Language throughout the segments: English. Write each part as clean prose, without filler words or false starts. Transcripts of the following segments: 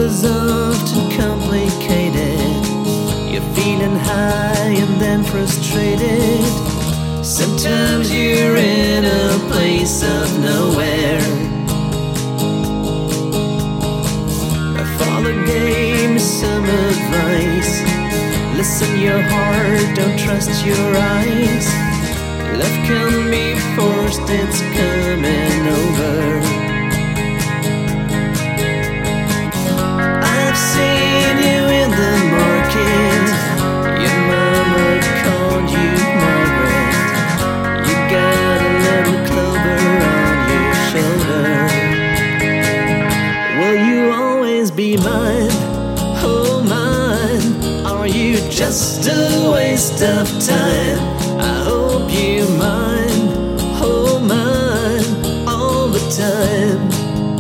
is often complicated. You're feeling high and then frustrated. Sometimes you're in a place of nowhere. My father gave me some advice. Listen your heart, don't trust your eyes. Love can be forced, it's coming over. I've seen you in the market. Your mama called you Margaret. You got a little clover on your shoulder. Will you always be mine? Oh mine. Are you just a waste of time? I hope you mind. Oh mine. All the time.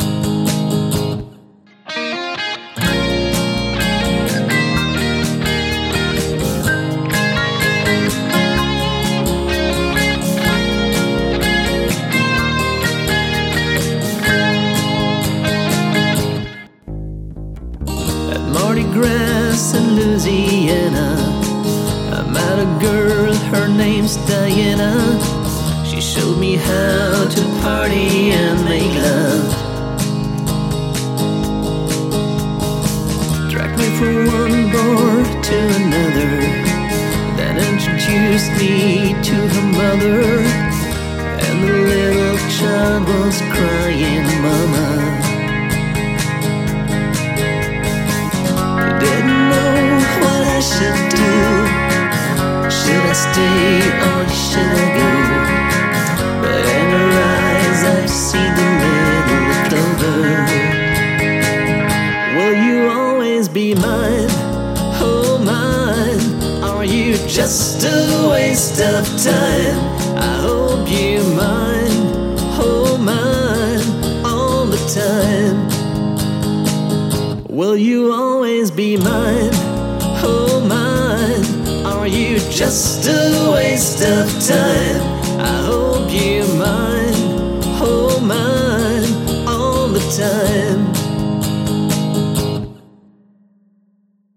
Mardi Gras in Louisiana, I met a girl, her name's Diana. She showed me how to party and make love. Dragged me from one bar to another, then introduced me to her mother. And the little child was crying, Mama. I should do. Should I stay or should I go? But in her eyes I see the little clover. Will you always be mine? Oh mine. Are you just a waste of time? I hope you mind. Oh mine. All the time. Will you always be mine? Oh mine, are you just a waste of time? I hope you mind, oh mine, all the time.